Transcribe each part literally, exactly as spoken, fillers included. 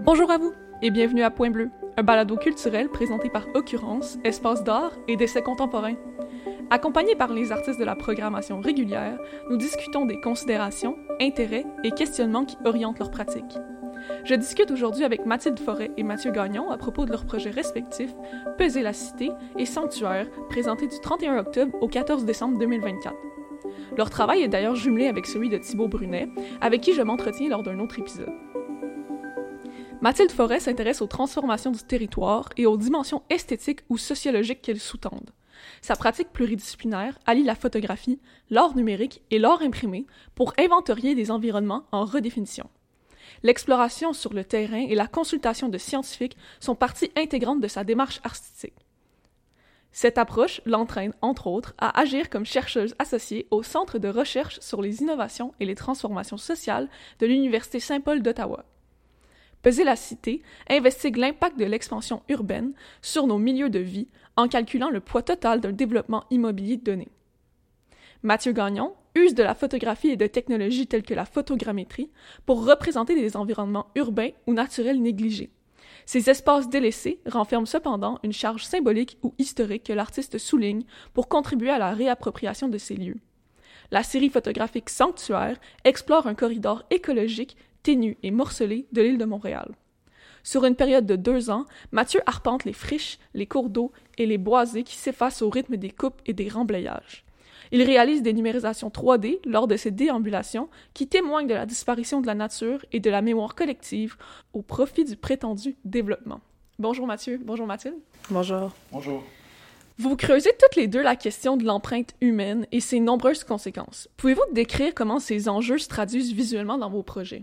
Bonjour à vous et bienvenue à Point Bleu, un balado culturel présenté par Occurrence, espace d'art et d'essais contemporains. Accompagnés par les artistes de la programmation régulière, nous discutons des considérations, intérêts et questionnements qui orientent leur pratique. Je discute aujourd'hui avec Mathilde Forêt et Mathieu Gagnon à propos de leurs projets respectifs Peser la Cité et Sanctuaire, présentés du trente et un octobre au quatorze décembre deux mille vingt-quatre. Leur travail est d'ailleurs jumelé avec celui de Thibaut Brunet, avec qui je m'entretiens lors d'un autre épisode. Mathilde Forêt s'intéresse aux transformations du territoire et aux dimensions esthétiques ou sociologiques qu'elles sous-tendent. Sa pratique pluridisciplinaire allie la photographie, l'art numérique et l'art imprimé pour inventorier des environnements en redéfinition. L'exploration sur le terrain et la consultation de scientifiques sont partie intégrante de sa démarche artistique. Cette approche l'entraîne, entre autres, à agir comme chercheuse associée au Centre de recherche sur les innovations et les transformations sociales de l'Université Saint-Paul d'Ottawa. Peser la Cité investigue l'impact de l'expansion urbaine sur nos milieux de vie en calculant le poids total d'un développement immobilier donné. Mathieu Gagnon use de la photographie et de technologies telles que la photogrammétrie pour représenter des environnements urbains ou naturels négligés. Ces espaces délaissés renferment cependant une charge symbolique ou historique que l'artiste souligne pour contribuer à la réappropriation de ces lieux. La série photographique Sanctuaire explore un corridor écologique ténu et morcelé de l'île de Montréal. Sur une période de deux ans, Mathieu arpente les friches, les cours d'eau et les boisés qui s'effacent au rythme des coupes et des remblayages. Il réalise des numérisations trois D lors de ses déambulations qui témoignent de la disparition de la nature et de la mémoire collective au profit du prétendu développement. Bonjour Mathieu, bonjour Mathilde. Bonjour. Bonjour. Vous creusez toutes les deux la question de l'empreinte humaine et ses nombreuses conséquences. Pouvez-vous décrire comment ces enjeux se traduisent visuellement dans vos projets?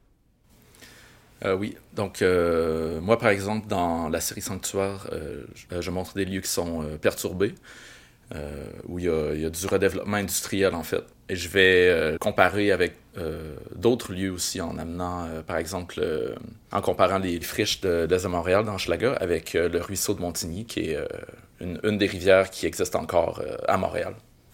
Euh, oui, donc euh, moi par exemple dans la série Sanctuaire, euh, je, je montre des lieux qui sont euh, perturbés, euh, où il y, a, il y a du redéveloppement industriel en fait. Et je vais euh, comparer avec euh, d'autres lieux aussi en amenant, euh, par exemple, euh, en comparant les friches de, de Montréal dans Hochelaga avec euh, le ruisseau de Montigny, qui est euh, une, une des rivières qui existe encore euh, à Montréal.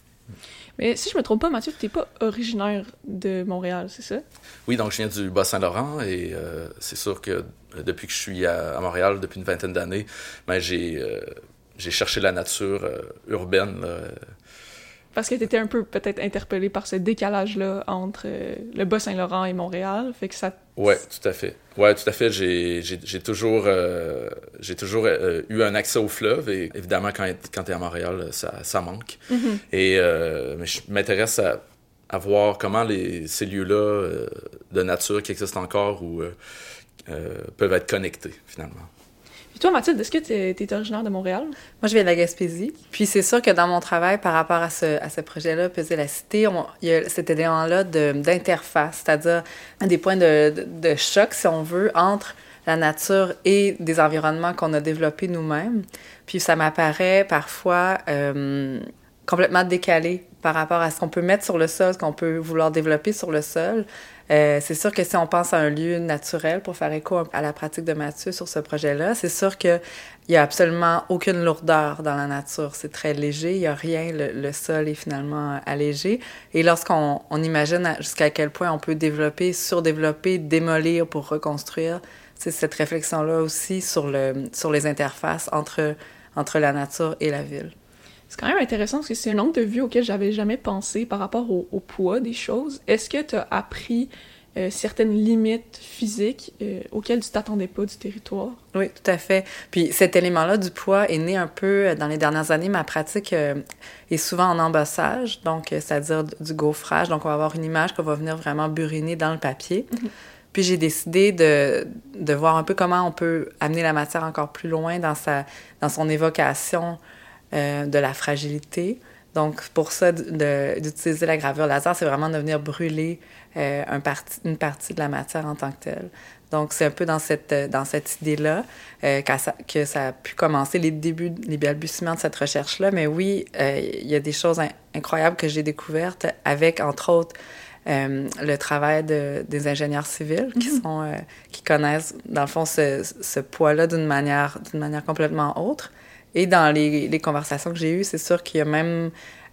Mais si je me trompe pas, Mathieu, tu n'es pas originaire de Montréal, c'est ça? Oui, donc je viens du Bas-Saint-Laurent et euh, c'est sûr que euh, depuis que je suis à, à Montréal, depuis une vingtaine d'années, ben, j'ai, euh, j'ai cherché la nature euh, urbaine. Là. Parce que tu étais un peu peut-être interpellé par ce décalage-là entre euh, le Bas-Saint-Laurent et Montréal, fait que ça... Oui, tout à fait. Ouais, tout à fait. J'ai, j'ai, j'ai toujours, euh, j'ai toujours euh, eu un accès au fleuve et évidemment, quand, quand tu es à Montréal, ça, ça manque. Mm-hmm. Et euh, mais je m'intéresse à, à voir comment les, ces lieux-là euh, de nature qui existent encore ou euh, euh, peuvent être connectés, finalement. Et toi, Mathilde, est-ce que tu es originaire de Montréal? Moi, je viens de la Gaspésie. Puis c'est sûr que dans mon travail, par rapport à ce, à ce projet-là, Peser la Cité, on, il y a cet élément-là de, d'interface, c'est-à-dire des points de, de, de choc, si on veut, entre la nature et des environnements qu'on a développés nous-mêmes. Puis ça m'apparaît parfois euh, complètement décalé par rapport à ce qu'on peut mettre sur le sol, ce qu'on peut vouloir développer sur le sol. Euh, c'est sûr que si on pense à un lieu naturel, pour faire écho à la pratique de Mathieu sur ce projet-là, c'est sûr qu'il n'y a absolument aucune lourdeur dans la nature. C'est très léger, il n'y a rien, le, le sol est finalement allégé. Et lorsqu'on on imagine jusqu'à quel point on peut développer, surdévelopper, démolir pour reconstruire, c'est cette réflexion-là aussi sur, le, sur les interfaces entre, entre la nature et la ville. C'est quand même intéressant parce que c'est un angle de vue auquel j'avais jamais pensé par rapport au, au poids des choses. Est-ce que tu as appris euh, certaines limites physiques euh, auxquelles tu t'attendais pas du territoire? Oui, tout à fait. Puis cet élément-là du poids est né un peu dans les dernières années. Ma pratique euh, est souvent en embossage, donc euh, c'est-à-dire du gaufrage. Donc on va avoir une image qu'on va venir vraiment buriner dans le papier. Mm-hmm. Puis j'ai décidé de, de voir un peu comment on peut amener la matière encore plus loin dans, sa, dans son évocation Euh, de la fragilité. Donc, pour ça, de, d'utiliser la gravure laser, c'est vraiment de venir brûler euh, un parti, une partie de la matière en tant que telle. Donc, c'est un peu dans cette, dans cette idée-là euh, ça, que ça a pu commencer, les débuts, les balbutiements de cette recherche-là. Mais oui, euh, il y a des choses in- incroyables que j'ai découvertes avec, entre autres, euh, le travail de, des ingénieurs civils qui, mm-hmm. sont, euh, qui connaissent, dans le fond, ce, ce poids-là d'une manière, d'une manière complètement autre. Et dans les, les conversations que j'ai eues, c'est sûr qu'il y a même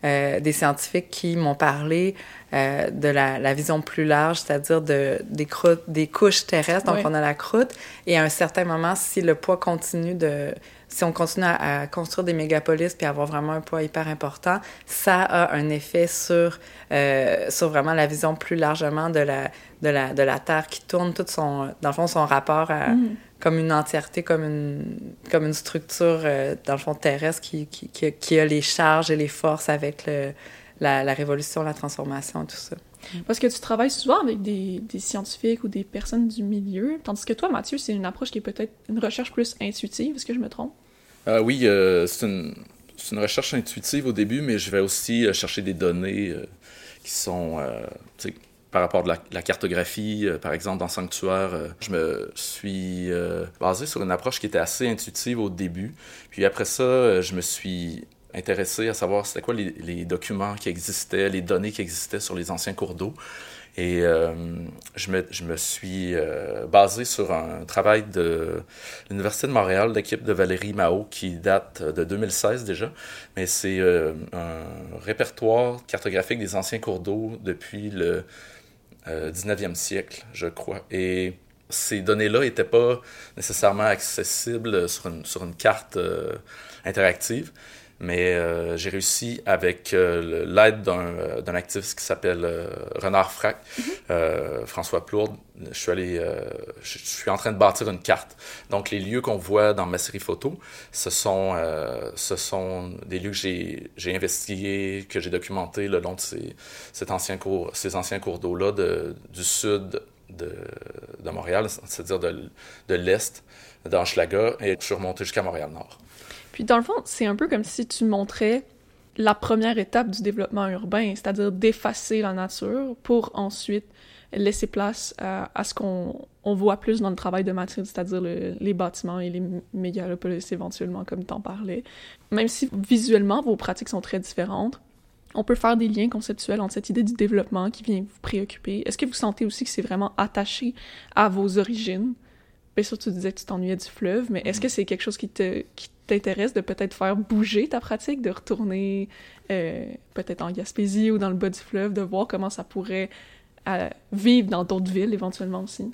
euh, des scientifiques qui m'ont parlé euh, de la, la vision plus large, c'est-à-dire de, des, croûtes, des couches terrestres. Donc, ouais. on a la croûte. Et à un certain moment, si le poids continue de... Si on continue à, à construire des mégapolis puis avoir vraiment un poids hyper important, ça a un effet sur, euh, sur vraiment la vision plus largement de la, de la, de la Terre qui tourne, tout son, dans le fond, son rapport à, mm. comme une entièreté, comme une, comme une structure, euh, dans le fond, terrestre qui, qui, qui, qui a les charges et les forces avec le, la, la révolution, la transformation, tout ça. Parce que tu travailles souvent avec des, des scientifiques ou des personnes du milieu, tandis que toi, Mathieu, c'est une approche qui est peut-être une recherche plus intuitive, est-ce que je me trompe? Euh, oui, euh, c'est, une, c'est une recherche intuitive au début, mais je vais aussi euh, chercher des données euh, qui sont, euh, tu sais, par rapport à la, la cartographie, euh, par exemple, dans Sanctuaire, euh, je me suis euh, basé sur une approche qui était assez intuitive au début. Puis après ça, euh, je me suis intéressé à savoir c'était quoi les, les documents qui existaient, les données qui existaient sur les anciens cours d'eau. Et euh, je, me, je me suis euh, basé sur un travail de l'Université de Montréal, l'équipe de Valérie Mao, qui date de deux mille seize déjà. Mais c'est euh, un répertoire cartographique des anciens cours d'eau depuis le euh, dix-neuvième siècle, je crois. Et ces données-là n'étaient pas nécessairement accessibles sur une, sur une carte euh, interactive. Mais euh, j'ai réussi, avec euh, l'aide d'un, euh, d'un activiste qui s'appelle euh, Renard Frac, mm-hmm. euh, François Plourde, je suis allé, euh, je, je suis en train de bâtir une carte. Donc, les lieux qu'on voit dans ma série photo, ce sont, euh, ce sont des lieux que j'ai, j'ai investigués, que j'ai documentés le long de ces, cet ancien cours, ces anciens cours d'eau-là de, du sud de, de Montréal, c'est-à-dire de, de l'est, d'Hochelaga, et je suis remonté jusqu'à Montréal-Nord. Puis dans le fond, c'est un peu comme si tu montrais la première étape du développement urbain, c'est-à-dire d'effacer la nature pour ensuite laisser place à, à ce qu'on on voit plus dans le travail de Mathilde, c'est-à-dire le, les bâtiments et les mégalopolis éventuellement, comme tu en parlais. Même si visuellement, vos pratiques sont très différentes, on peut faire des liens conceptuels entre cette idée du développement qui vient vous préoccuper. Est-ce que vous sentez aussi que c'est vraiment attaché à vos origines? Bien sûr, tu disais que tu t'ennuyais du fleuve, mais est-ce que c'est quelque chose qui te qui t'intéresse de peut-être faire bouger ta pratique, de retourner euh, peut-être en Gaspésie ou dans le bas du fleuve, de voir comment ça pourrait euh, vivre dans d'autres villes éventuellement aussi?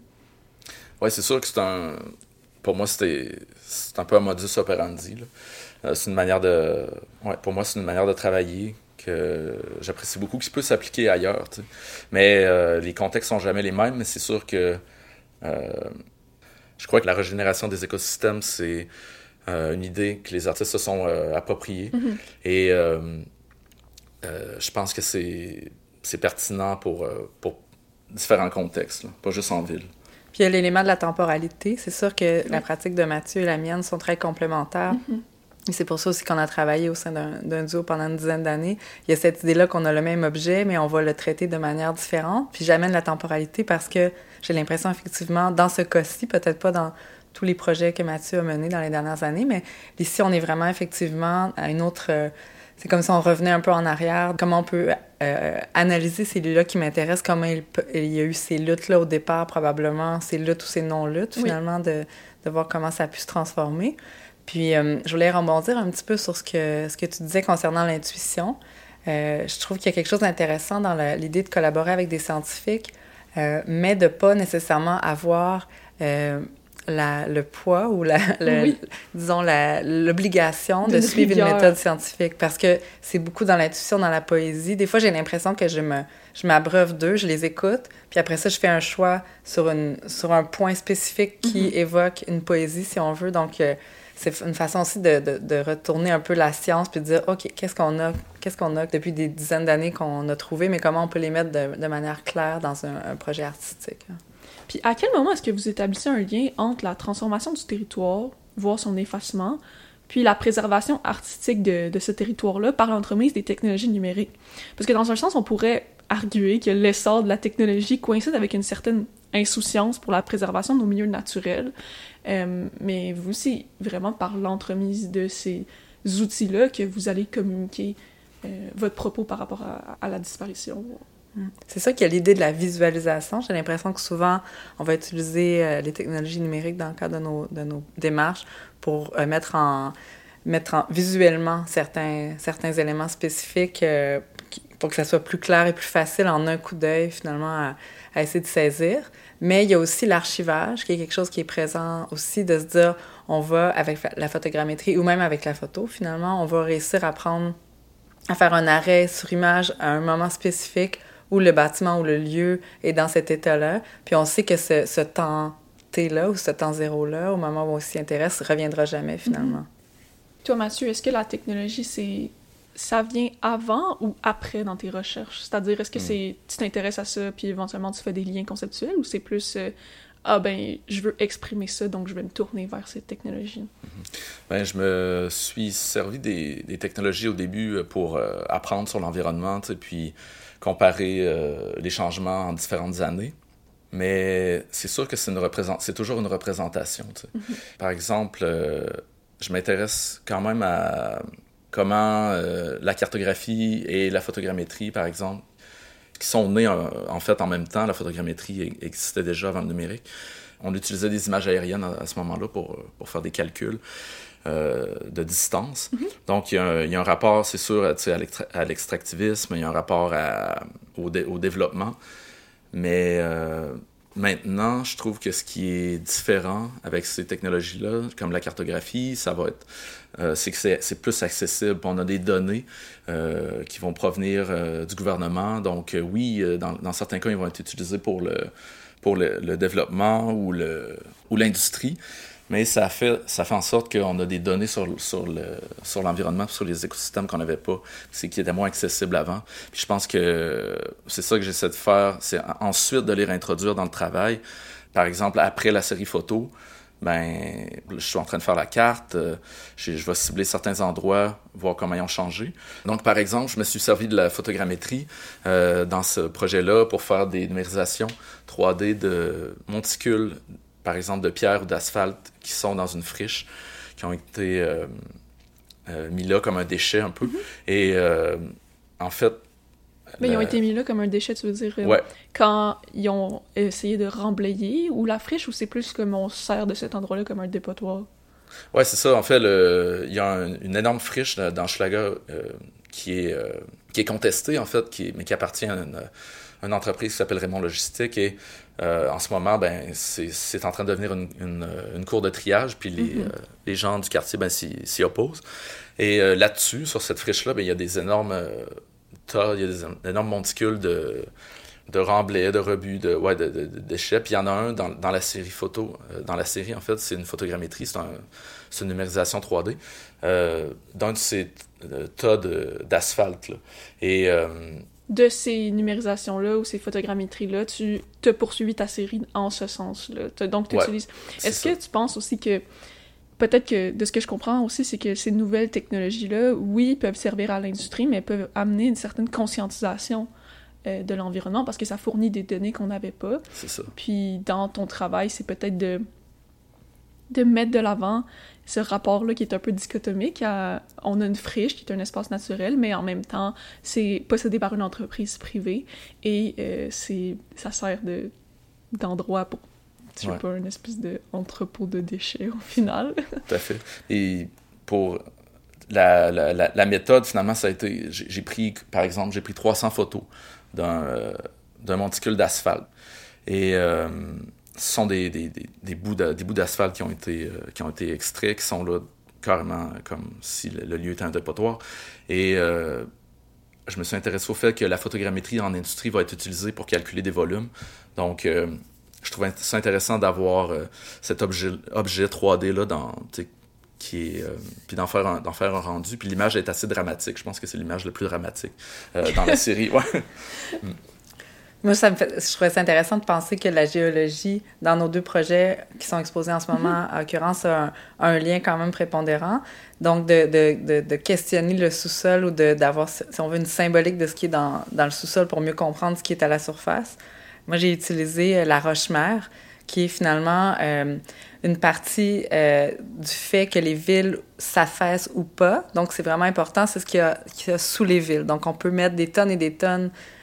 Oui, c'est sûr que c'est un... Pour moi, c'était... c'est un peu un modus operandi, là. Euh, c'est une manière de... Ouais, pour moi, c'est une manière de travailler que j'apprécie beaucoup, qui peut s'appliquer ailleurs, tu sais. Mais euh, les contextes sont jamais les mêmes, mais c'est sûr que... Euh, je crois que la régénération des écosystèmes, c'est euh, une idée que les artistes se sont euh, appropriées. Mm-hmm. Et euh, euh, je pense que c'est, c'est pertinent pour, euh, pour différents contextes, là, pas juste en ville. Puis il y a l'élément de la temporalité. C'est sûr que oui. La pratique de Mathieu et la mienne sont très complémentaires. Mm-hmm. Et c'est pour ça aussi qu'on a travaillé au sein d'un, d'un duo pendant une dizaine d'années. Il y a cette idée-là qu'on a le même objet, mais on va le traiter de manière différente. Puis j'amène la temporalité parce que j'ai l'impression, effectivement, dans ce cas-ci, peut-être pas dans tous les projets que Mathieu a menés dans les dernières années, mais ici, on est vraiment, effectivement, à une autre... Euh, c'est comme si on revenait un peu en arrière. Comment on peut euh, analyser ces lieux-là qui m'intéressent, comment il, il y a eu ces luttes-là au départ, probablement, ces luttes ou ces non-luttes, finalement, oui. de, de voir comment ça a pu se transformer. Puis, euh, je voulais rebondir un petit peu sur ce que, ce que tu disais concernant l'intuition. Euh, je trouve qu'il y a quelque chose d'intéressant dans la, l'idée de collaborer avec des scientifiques, euh, mais de ne pas nécessairement avoir euh, la, le poids ou, la, le, oui. disons, la, l'obligation de, de suivre rigueur. Une méthode scientifique. Parce que c'est beaucoup dans l'intuition, dans la poésie. Des fois, j'ai l'impression que je, me, je m'abreuve d'eux, je les écoute, puis après ça, je fais un choix sur, une, sur un point spécifique qui mm-hmm. évoque une poésie, si on veut. Donc, euh, c'est une façon aussi de, de, de retourner un peu la science puis de dire, OK, qu'est-ce qu'on a, qu'est-ce qu'on a depuis des dizaines d'années qu'on a trouvé, mais comment on peut les mettre de, de manière claire dans un, un projet artistique. Puis à quel moment est-ce que vous établissez un lien entre la transformation du territoire, voire son effacement, puis la préservation artistique de, de ce territoire-là par l'entremise des technologies numériques? Parce que dans un sens, on pourrait arguer que l'essor de la technologie coïncide avec une certaine insouciance pour la préservation de nos milieux naturels. Euh, mais vous aussi, vraiment par l'entremise de ces outils-là, que vous allez communiquer euh, votre propos par rapport à, à la disparition. C'est ça qu'il y a l'idée de la visualisation. J'ai l'impression que souvent, on va utiliser euh, les technologies numériques dans le cadre de nos, de nos démarches pour euh, mettre en... mettre en, visuellement certains, certains éléments spécifiques euh, qui, pour que ça soit plus clair et plus facile en un coup d'œil, finalement, à, à essayer de saisir. Mais il y a aussi l'archivage, qui est quelque chose qui est présent aussi, de se dire, on va, avec la photogrammétrie ou même avec la photo, finalement, on va réussir à prendre, à faire un arrêt sur image à un moment spécifique où le bâtiment ou le lieu est dans cet état-là. Puis on sait que ce, ce temps T-là ou ce temps zéro-là, au moment où on s'y intéresse, ne reviendra jamais, finalement. Mm-hmm. Toi, Mathieu, est-ce que la technologie, c'est... ça vient avant ou après dans tes recherches? C'est-à-dire, est-ce que c'est tu t'intéresses à ça, puis éventuellement tu fais des liens conceptuels, ou c'est plus euh, ah ben, je veux exprimer ça, donc je vais me tourner vers cette technologie? Mm-hmm. Ben, je me suis servi des, des technologies au début pour euh, apprendre sur l'environnement, puis comparer euh, les changements en différentes années. Mais c'est sûr que c'est, une représent... c'est toujours une représentation. Mm-hmm. Par exemple, euh, je m'intéresse quand même à comment euh, la cartographie et la photogrammétrie, par exemple, qui sont nées en, en fait en même temps. La photogrammétrie existait déjà avant le numérique. On utilisait des images aériennes à, à ce moment-là pour, pour faire des calculs euh, de distance. Mm-hmm. Donc, il y, a un, il y a un rapport, c'est sûr, à, l'extra, à l'extractivisme, il y a un rapport à, au, dé, au développement. Mais euh, maintenant, je trouve que ce qui est différent avec ces technologies-là, comme la cartographie, ça va être, euh, c'est que c'est, c'est plus accessible. On a des données euh, qui vont provenir euh, du gouvernement. Donc euh, oui, euh, dans, dans certains cas, ils vont être utilisés pour le, pour le, le développement ou, le, ou l'industrie. Mais ça fait, ça fait en sorte qu'on a des données sur, sur, le, sur l'environnement, sur les écosystèmes qu'on n'avait pas, c'est, qui étaient moins accessibles avant. Puis je pense que c'est ça que j'essaie de faire, c'est ensuite de les réintroduire dans le travail. Par exemple, après la série photo, ben, je suis en train de faire la carte, je, je vais cibler certains endroits, voir comment ils ont changé. Donc, par exemple, je me suis servi de la photogrammétrie euh, dans ce projet-là pour faire des numérisations trois D de monticules, par exemple, de pierre ou d'asphalte qui sont dans une friche, qui ont été euh, euh, mis là comme un déchet un peu. Mm-hmm. Et euh, en fait... Mais la... ils ont été mis là comme un déchet, tu veux dire, euh, ouais. quand ils ont essayé de remblayer, ou la friche, ou c'est plus comme on sert de cet endroit-là comme un dépotoir? Oui, c'est ça. En fait, le... il y a un, une énorme friche dans Hochelaga euh, qui, est, euh, qui est contestée, en fait, qui est... mais qui appartient à une, une entreprise qui s'appelle Raymond Logistique, et Euh, en ce moment, ben, c'est, c'est en train de devenir une, une, une cour de triage, puis les, mm-hmm. euh, les gens du quartier ben, s'y, s'y opposent. Et euh, là-dessus, sur cette friche-là, ben, il y a des énormes euh, tas, il y a des énormes monticules de, de remblais, de rebuts, de, ouais, de, de, de déchets. Puis il y en a un dans, dans la série photo. Euh, dans la série, en fait, c'est une photogrammétrie, c'est, un, c'est une numérisation trois D euh, d'un de ces euh, tas de, d'asphalte. Là. Et... Euh, de ces numérisations-là ou ces photogrammétries-là, tu as poursuivi ta série en ce sens-là. T'as, donc, tu ouais, utilises... Est-ce que tu penses aussi que... Peut-être que, de ce que je comprends aussi, c'est que ces nouvelles technologies-là, oui, peuvent servir à l'industrie, mais peuvent amener une certaine conscientisation euh, de l'environnement parce que ça fournit des données qu'on n'avait pas. C'est ça. Puis, dans ton travail, c'est peut-être de, de mettre de l'avant ce rapport-là qui est un peu dichotomique. À, on a une friche qui est un espace naturel, mais en même temps, c'est possédé par une entreprise privée et euh, c'est, ça sert de, d'endroit pour, tu sais ouais. pas, une espèce d'entrepôt de déchets au final. Tout à fait. Et pour la, la, la, la méthode, finalement, ça a été... J'ai, j'ai pris, par exemple, j'ai pris trois cents photos d'un, euh, d'un monticule d'asphalte. Et... Euh, ce sont des, des, des, des, bouts, de, des bouts d'asphalte qui ont, été, euh, qui ont été extraits, qui sont là carrément comme si le, le lieu était un dépotoir. Et euh, je me suis intéressé au fait que la photogrammétrie en industrie va être utilisée pour calculer des volumes. Donc, euh, je trouvais ça intéressant d'avoir euh, cet objet, objet trois D-là dans, qui est, euh, puis d'en faire, un, d'en faire un rendu. Puis l'image est assez dramatique. Je pense que c'est l'image la plus dramatique euh, dans la série. Ouais. Moi, ça me fait, je trouvais ça intéressant de penser que la géologie, dans nos deux projets qui sont exposés en ce moment, mm-hmm. en l'occurrence, a un, a un lien quand même prépondérant. Donc, de, de, de, de questionner le sous-sol ou de, d'avoir, si on veut, une symbolique de ce qui est dans, dans le sous-sol pour mieux comprendre ce qui est à la surface. Moi, j'ai utilisé la roche-mère, qui est finalement euh, une partie euh, du fait que les villes s'affaissent ou pas. Donc, c'est vraiment important, c'est ce qu'il y a, qu'il y a sous les villes. Donc, on peut mettre des tonnes et des tonnes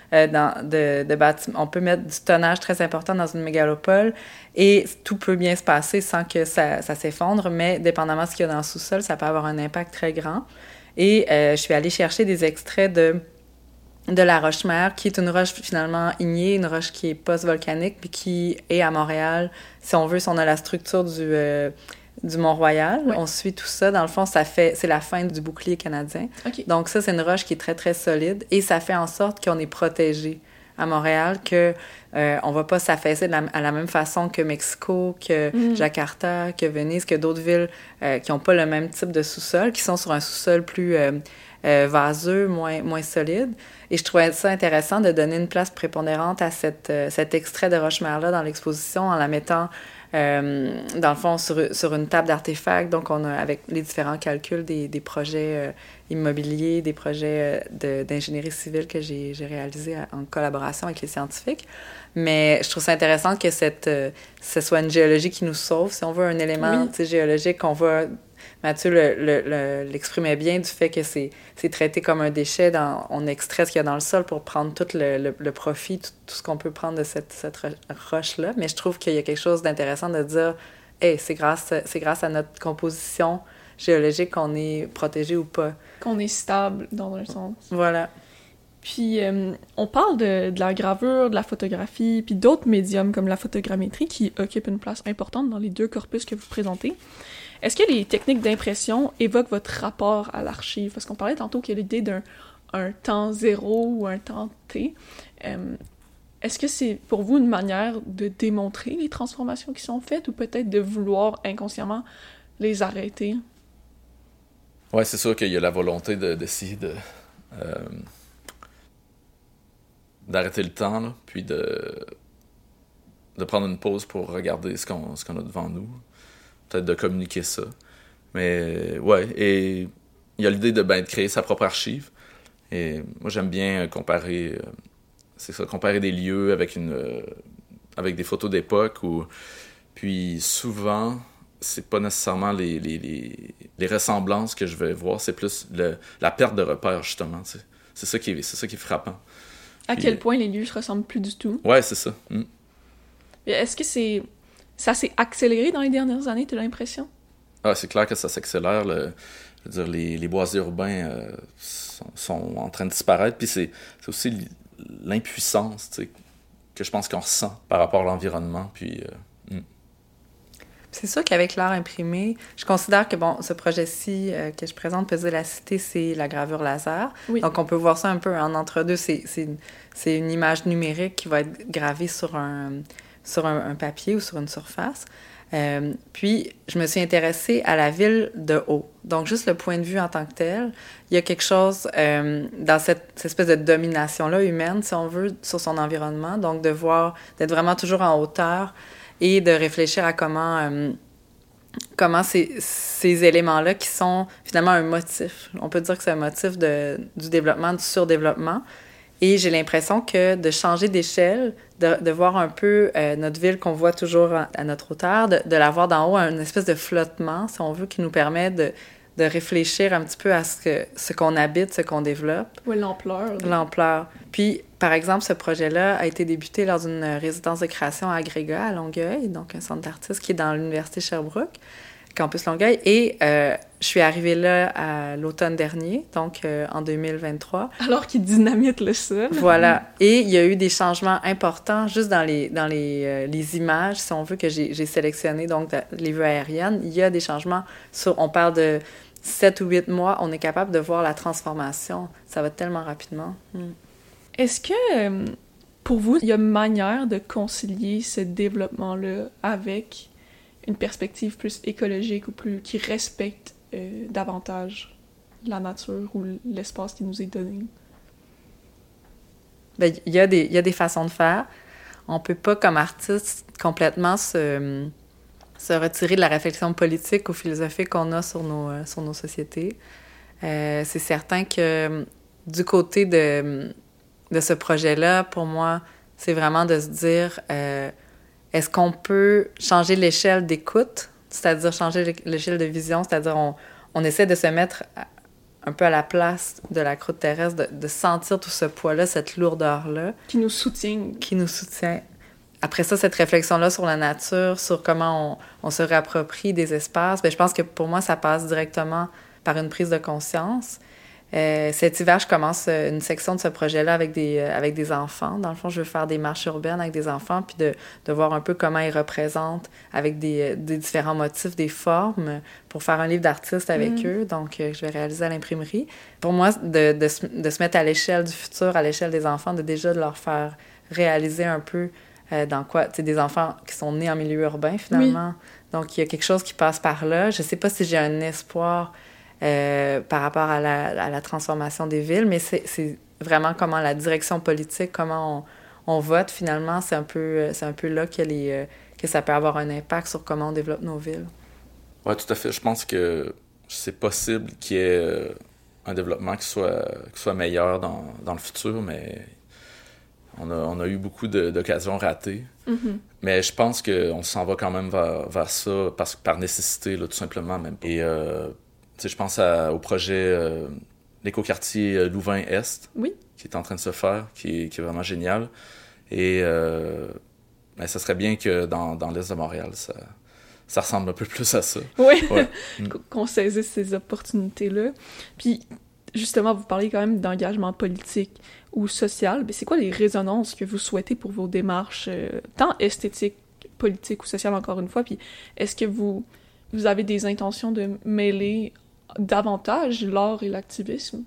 euh, dans, de, de bâtiments. On peut mettre du tonnage très important dans une mégalopole et tout peut bien se passer sans que ça, ça s'effondre, mais dépendamment de ce qu'il y a dans le sous-sol, ça peut avoir un impact très grand. Et euh, je suis allée chercher des extraits de, de la roche-mère, qui est une roche finalement ignée, une roche qui est post-volcanique, puis qui est à Montréal. Si on veut, si on a la structure du... Euh, du Mont-Royal. Ouais. On suit tout ça. Dans le fond, ça fait, c'est la fin du bouclier canadien. Okay. Donc ça, c'est une roche qui est très, très solide et ça fait en sorte qu'on est protégé à Montréal, qu'on euh, ne va pas s'affaisser de la, à la même façon que Mexico, que mm. Jakarta, que Venise, que d'autres villes euh, qui n'ont pas le même type de sous-sol, qui sont sur un sous-sol plus euh, euh, vaseux, moins, moins solide. Et je trouvais ça intéressant de donner une place prépondérante à cette, euh, cet extrait de roche-mère-là dans l'exposition en la mettant Euh, dans le fond, sur, sur une table d'artefacts. Donc, on a, avec les différents calculs des, des projets euh, immobiliers, des projets euh, de, d'ingénierie civile que j'ai, j'ai réalisés en collaboration avec les scientifiques. Mais je trouve ça intéressant que cette, euh, ce soit une géologie qui nous sauve. Si on veut un élément oui. géologique, on va... Mathieu le, le, le, l'exprimait bien du fait que c'est, c'est traité comme un déchet. Dans, on extrait ce qu'il y a dans le sol pour prendre tout le, le, le profit, tout, tout ce qu'on peut prendre de cette, cette roche-là. Mais je trouve qu'il y a quelque chose d'intéressant de dire « Hey, c'est grâce, c'est grâce à notre composition géologique qu'on est protégé ou pas. » Qu'on est stable, dans un sens. Voilà. Puis, euh, on parle de, de la gravure, de la photographie, puis d'autres médiums comme la photogrammétrie qui occupent une place importante dans les deux corpus que vous présentez. Est-ce que les techniques d'impression évoquent votre rapport à l'archive? Parce qu'on parlait tantôt qu'il y a l'idée d'un un temps zéro ou un temps T. Euh, est-ce que c'est pour vous une manière de démontrer les transformations qui sont faites ou peut-être de vouloir inconsciemment les arrêter? Oui, c'est sûr qu'il y a la volonté de, d'essayer de, euh, d'arrêter le temps, là, puis de, de prendre une pause pour regarder ce qu'on, ce qu'on a devant nous. Peut-être de communiquer ça. Mais ouais, et il y a l'idée de, ben, de créer sa propre archive. Et moi, j'aime bien comparer, euh, c'est ça, comparer des lieux avec, une, euh, avec des photos d'époque. Où, puis souvent, c'est pas nécessairement les, les, les, les ressemblances que je vais voir, c'est plus le, la perte de repères, justement. C'est, c'est, ça qui est, c'est ça qui est frappant. À puis, quel point les lieux se ressemblent plus du tout. Ouais, c'est ça. Mm. Est-ce que c'est... Ça s'est accéléré dans les dernières années, tu as l'impression? Ah, c'est clair que ça s'accélère. Le, je veux dire, les, les boisés urbains euh, sont, sont en train de disparaître. Puis c'est, c'est aussi l'impuissance, tu sais, que je pense qu'on ressent par rapport à l'environnement. Puis, euh, mm. C'est sûr qu'avec l'art imprimé, je considère que bon, ce projet-ci euh, que je présente, Peser la cité, c'est la gravure laser. Oui. Donc on peut voir ça un peu en entre-deux. C'est, c'est, c'est une image numérique qui va être gravée sur un... sur un, un papier ou sur une surface. Euh, puis, je me suis intéressée à la ville de haut. Donc, juste le point de vue en tant que tel, il y a quelque chose euh, dans cette, cette espèce de domination-là humaine, si on veut, sur son environnement. Donc, de voir, d'être vraiment toujours en hauteur et de réfléchir à comment, euh, comment ces, ces éléments-là qui sont finalement un motif. On peut dire que c'est un motif de, du développement, du surdéveloppement. Et j'ai l'impression que de changer d'échelle, de, de voir un peu euh, notre ville qu'on voit toujours à, à notre hauteur, de, de la voir d'en haut, une espèce de flottement, si on veut, qui nous permet de, de réfléchir un petit peu à ce, que, ce qu'on habite, ce qu'on développe. Oui, l'ampleur. De... L'ampleur. Puis, par exemple, ce projet-là a été débuté lors d'une résidence de création à Agrégat, à Longueuil, donc un centre d'artistes qui est dans l'Université Sherbrooke, campus Longueuil. Et euh, je suis arrivée là à l'automne dernier, donc euh, en deux mille vingt-trois. Alors qu'il dynamite le sol. Voilà. Et il y a eu des changements importants juste dans les, dans les, euh, les images, si on veut, que j'ai, j'ai sélectionnées, donc les vues aériennes. Il y a des changements. Sur, on parle de sept ou huit mois, on est capable de voir la transformation. Ça va tellement rapidement. Mm. Est-ce que, euh, pour vous, il y a une manière de concilier ce développement-là avec une perspective plus écologique ou plus qui respecte euh, davantage la nature ou l'espace qui nous est donné? Bien, il y a des, il y a des façons de faire. On peut pas, comme artiste, complètement se, se retirer de la réflexion politique ou philosophique qu'on a sur nos, sur nos sociétés. Euh, c'est certain que du côté de, de ce projet-là, pour moi, c'est vraiment de se dire... Euh, Est-ce qu'on peut changer l'échelle d'écoute, c'est-à-dire changer l'échelle de vision, c'est-à-dire on, on essaie de se mettre un peu à la place de la croûte terrestre, de, de sentir tout ce poids-là, cette lourdeur-là. Qui nous soutient. Qui nous soutient. Après ça, cette réflexion-là sur la nature, sur comment on, on se réapproprie des espaces, bien, je pense que pour moi, ça passe directement par une prise de conscience. Euh, cet hiver, je commence une section de ce projet-là avec des, euh, avec des enfants. Dans le fond, je veux faire des marches urbaines avec des enfants, puis de, de voir un peu comment ils représentent avec des, des différents motifs, des formes, pour faire un livre d'artiste avec mmh. eux. Donc, euh, je vais réaliser à l'imprimerie. Pour moi, de, de, se, de se mettre à l'échelle du futur, à l'échelle des enfants, de déjà de leur faire réaliser un peu euh, dans quoi... Tu sais, des enfants qui sont nés en milieu urbain, finalement. Oui. Donc, il y a quelque chose qui passe par là. Je sais pas si j'ai un espoir... Euh, par rapport à la, à la transformation des villes, mais c'est, c'est vraiment comment la direction politique, comment on, on vote, finalement, c'est un peu, c'est un peu là que, les, euh, que ça peut avoir un impact sur comment on développe nos villes. Oui, tout à fait. Je pense que c'est possible qu'il y ait euh, un développement qui soit, qui soit meilleur dans, dans le futur, mais on a, on a eu beaucoup de, d'occasions ratées. Mm-hmm. Mais je pense qu'on s'en va quand même vers, vers ça parce, par nécessité, là, tout simplement. Même. Et euh, je pense à, au projet euh, l'écoquartier euh, Louvain-Est, oui. qui est en train de se faire, qui est, qui est vraiment génial. Et euh, ben, ça serait bien que dans, dans l'Est de Montréal, ça, ça ressemble un peu plus à ça. Oui, ouais. Qu'on saisisse ces opportunités-là. Puis, justement, vous parlez quand même d'engagement politique ou social. Mais c'est quoi les résonances que vous souhaitez pour vos démarches, euh, tant esthétiques, politiques ou sociales, encore une fois? Puis, est-ce que vous, vous avez des intentions de mêler davantage l'art et l'activisme?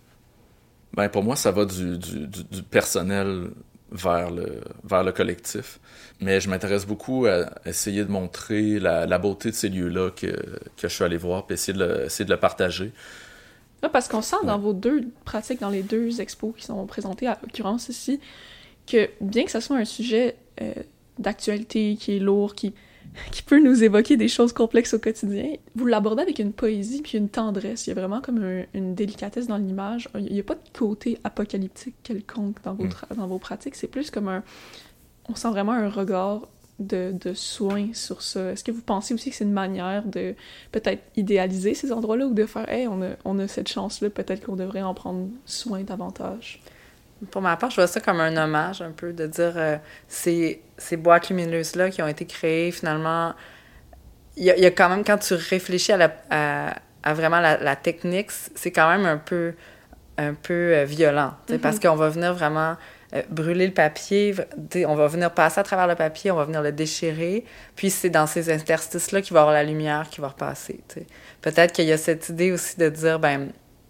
Ben, pour moi, ça va du, du, du, du personnel vers le, vers le collectif. Mais je m'intéresse beaucoup à essayer de montrer la, la beauté de ces lieux-là que, que je suis allé voir, puis essayer de le, essayer de le partager. Ah, parce qu'on sent ouais. dans vos deux pratiques, dans les deux expos qui sont présentés, à l'occurrence ici, que bien que ce soit un sujet euh, d'actualité qui est lourd, qui qui peut nous évoquer des choses complexes au quotidien, vous l'abordez avec une poésie puis une tendresse. Il y a vraiment comme un, une délicatesse dans l'image. Il n'y a pas de côté apocalyptique quelconque dans vos, tra- dans vos pratiques. C'est plus comme un... On sent vraiment un regard de, de soin sur ça. Est-ce que vous pensez aussi que c'est une manière de peut-être idéaliser ces endroits-là ou de faire « Hey, on a, on a cette chance-là, peut-être qu'on devrait en prendre soin davantage ». Pour ma part, je vois ça comme un hommage, un peu, de dire euh, ces, ces boîtes lumineuses-là qui ont été créées, finalement, il y, y a quand même, quand tu réfléchis à, la, à, à vraiment la, la technique, c'est quand même un peu, un peu euh, violent, mm-hmm. parce qu'on va venir vraiment euh, brûler le papier, on va venir passer à travers le papier, on va venir le déchirer, puis c'est dans ces interstices-là qu'il va y avoir la lumière qui va repasser. T'sais. Peut-être qu'il y a cette idée aussi de dire, ben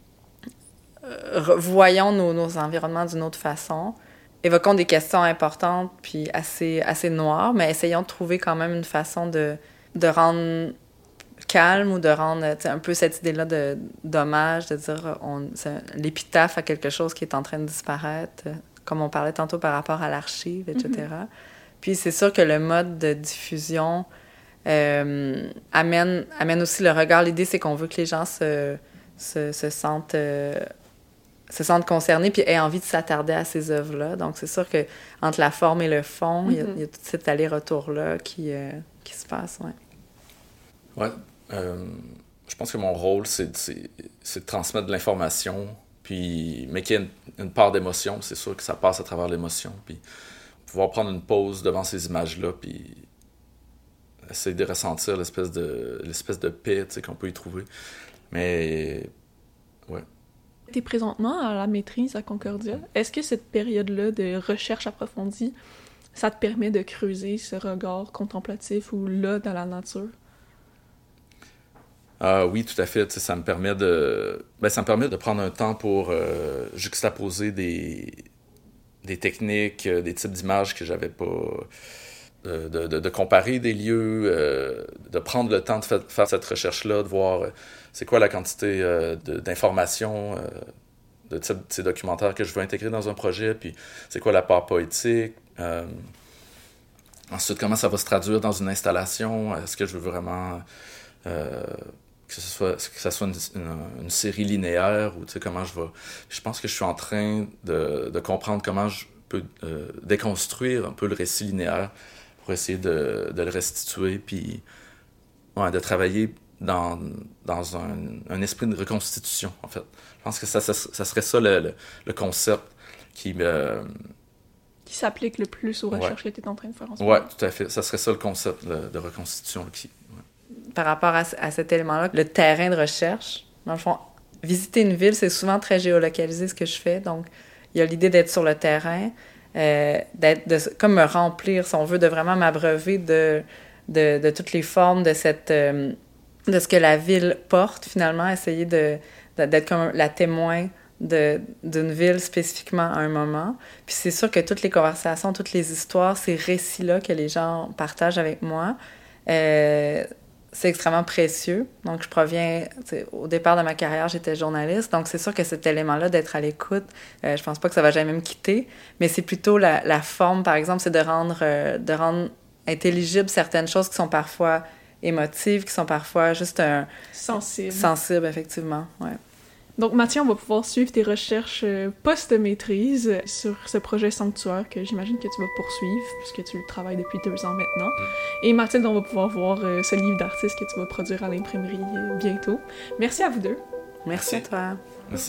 voyons nos, nos environnements d'une autre façon, évoquons des questions importantes puis assez, assez noires, mais essayons de trouver quand même une façon de, de rendre calme ou de rendre un peu cette idée-là de, d'hommage, de dire on, c'est l'épitaphe à quelque chose qui est en train de disparaître, comme on parlait tantôt par rapport à l'archive, et cetera. Mm-hmm. Puis c'est sûr que le mode de diffusion euh, amène, amène aussi le regard. L'idée, c'est qu'on veut que les gens se, se, se sentent... Euh, se sentent concernés puis aient envie de s'attarder à ces œuvres-là. Donc, c'est sûr que entre la forme et le fond, il mm-hmm. y, y a tout cet aller-retour-là qui, euh, qui se passe, ouais. Ouais. Euh, je pense que mon rôle, c'est, c'est, c'est de transmettre de l'information, puis, mais qu'il y ait une, une part d'émotion. C'est sûr que ça passe à travers l'émotion. Puis, pouvoir prendre une pause devant ces images-là, puis essayer de ressentir l'espèce de, l'espèce de paix qu'on peut y trouver. Mais, ouais. Tu es présentement à la maîtrise à Concordia. Est-ce que cette période-là de recherche approfondie, ça te permet de creuser ce regard contemplatif ou là dans la nature? Ah oui, tout à fait. T'sais, ça me permet de, ben, ça me permet de prendre un temps pour euh, juxtaposer des, des techniques, euh, des types d'images que j'avais pas, de, de, de, de comparer des lieux, euh, de prendre le temps de fa- faire cette recherche-là, de voir euh, c'est quoi la quantité euh, de, d'informations, euh, de type ces documentaires que je veux intégrer dans un projet, puis c'est quoi la part poétique. Euh, ensuite, comment ça va se traduire dans une installation. Est-ce que je veux vraiment euh, que ce soit, que ça soit une, une, une série linéaire ou tu sais, comment je vais... Je pense que je suis en train de, de comprendre comment je peux euh, déconstruire un peu le récit linéaire pour essayer de, de le restituer, puis ouais, de travailler dans, dans un, un esprit de reconstitution, en fait. Je pense que ça, ça, ça serait ça le, le, le concept qui me... Qui s'applique le plus aux recherches ouais. que tu es en train de faire en ce moment. Oui, tout à fait. Ça serait ça le concept de, de reconstitution. Qui, ouais. Par rapport à, à cet élément-là, le terrain de recherche, dans le fond, visiter une ville, c'est souvent très géolocalisé ce que je fais. Donc, il y a l'idée d'être sur le terrain, euh, d'être de, comme me remplir, si on veut, de vraiment m'abreuver de, de, de toutes les formes de cette... Euh, de ce que la ville porte, finalement, essayer de, de, d'être comme la témoin de, d'une ville spécifiquement à un moment. Puis c'est sûr que toutes les conversations, toutes les histoires, ces récits-là que les gens partagent avec moi, euh, c'est extrêmement précieux. Donc, je proviens... Au départ de ma carrière, j'étais journaliste, donc c'est sûr que cet élément-là d'être à l'écoute, euh, je pense pas que ça va jamais me quitter, mais c'est plutôt la, la forme, par exemple, c'est de rendre, euh, de rendre intelligibles certaines choses qui sont parfois émotives, qui sont parfois juste un... Sensibles. Sensibles, effectivement, ouais. Donc, Mathieu, on va pouvoir suivre tes recherches post-maîtrise sur ce projet Sanctuaire que j'imagine que tu vas poursuivre, puisque tu le travailles depuis deux ans maintenant. Mm. Et Mathilde, on va pouvoir voir ce livre d'artiste que tu vas produire à l'imprimerie bientôt. Merci à vous deux. Merci, Merci à toi. Merci.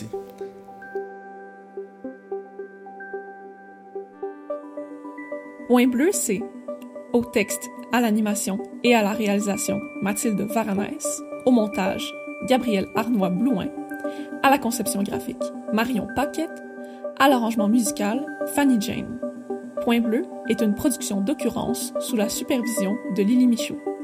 Point bleu, c'est au texte, à l'animation et à la réalisation Mathilde Varanès, au montage Gabriel Arnois-Blouin, à la conception graphique Marion Paquette, à l'arrangement musical Fanny Jane. Point bleu est une production d'Occurrence sous la supervision de Lily Michaud.